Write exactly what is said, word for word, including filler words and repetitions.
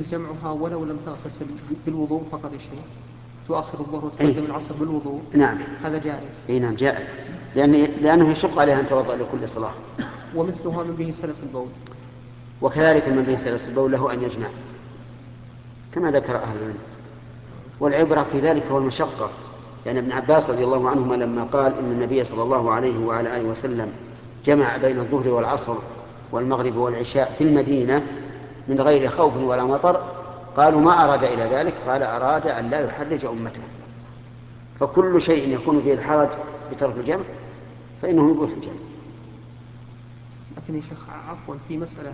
يجوز جمعها ولو لم تغتسل بالوضوء فقط يا شيخ؟ تؤخر الظهر وتقدم العصر بالوضوء؟ نعم هذا جائز؟ اي نعم جائز، لأن لأنه يشق عليها أن توضأ لكل صلاة. ومثلها من به سلس البول؟ وكذلك من به سلس البول له أن يجمع كما ذكر أهل العلم. والعبرة في ذلك هو المشقة، لأن ابن عباس رضي الله عنهما لما قال إن النبي صلى الله عليه وعلى آله وسلم جمع بين الظهر والعصر والمغرب والعشاء في المدينة من غير خوف ولا مطر، قالوا ما أراد إلى ذلك؟ قال أراد أن لا يحرج أمته. فكل شيء يكون فيه الحرج بترك الجمع فإنه يبوح الجمع. لكن يا شيخ عفوا في مسألة